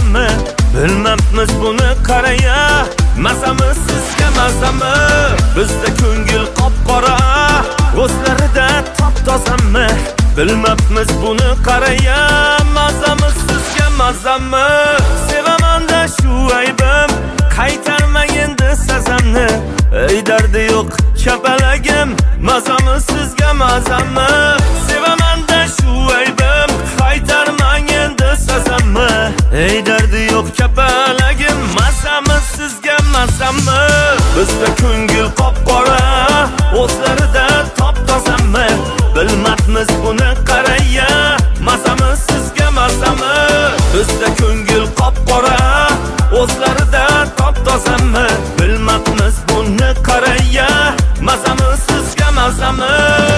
mazami? Bilmabmiz buni qaraya, mazami sizga mazami? Bizda ko'ngil qop-qora, o'zlarida top-tozami? Bilmabmiz buni qaraya, mazami sizga mazami? Sevaman-da shu aybim, qaytarmang endi sazamni. Ey dardi yo'q kapalagim, mazami sizga mazami? Sevaman-da shu aybim, qaytarmang endi sazamni. Ey dardi yo'q kapalagim, mazami sizga mazami? Bizda ko'ngil qop-qora, o'zlarida top-tozami? Bilmabmiz buni qaraya, mazami sizga mazami? Bizda ko'ngil qop-qora, o'zlarida top-tozami? Bilmabmiz buni qaraya, mazami sizga mazami?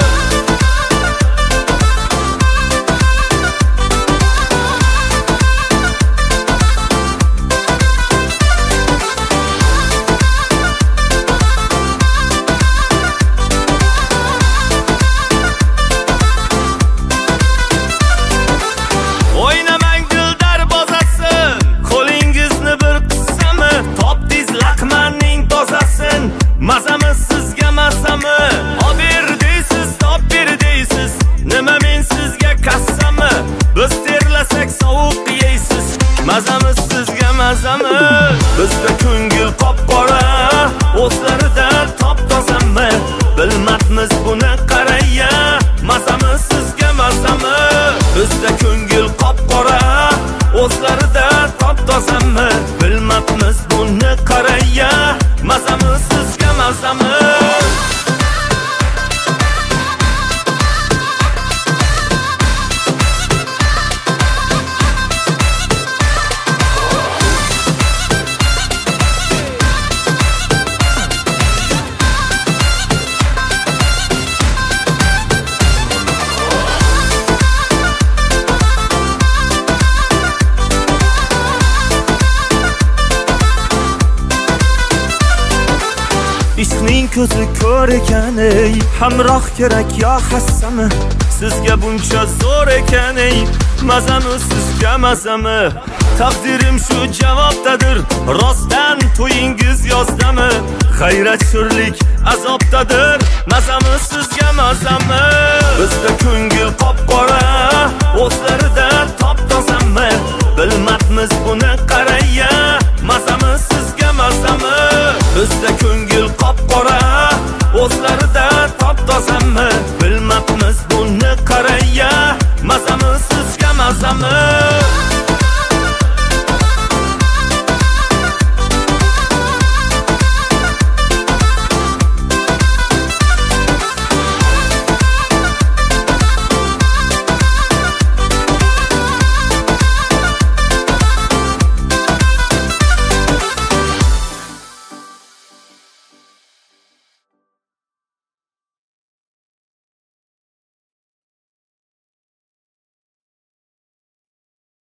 Mazami sizga mazami? Ober deysiz, topber deysiz. Nima men sizga qassami? Biz terlasak sovuq yeysiz. Mazami sizga mazami? Bizda ko'ngil qop-qora, o'zlarida top-tozami? Bilmabmiz buni qaraya, mazami sizga mazami? Bizda ko'ngil qop-qora, o'zlarida top-tozami? Bilmabmiz buni qaraya, mazami sizga mazami? Ishqning ko'zi ko'r ekan, ey hamroh kerak yo hassami? Sizga buncha zo'r ekan, ey mazami sizga mazami? Taqdirim shu javobdadir, rostdan to'yingiz yozdami? G'ayrat sho'rlik azobdadir, mazami sizga mazami? Bizda ko'ngil qop-qora, o'zlarida top-tozami? Bilmabmiz buni qaraya, mazami sizga mazami? Bizda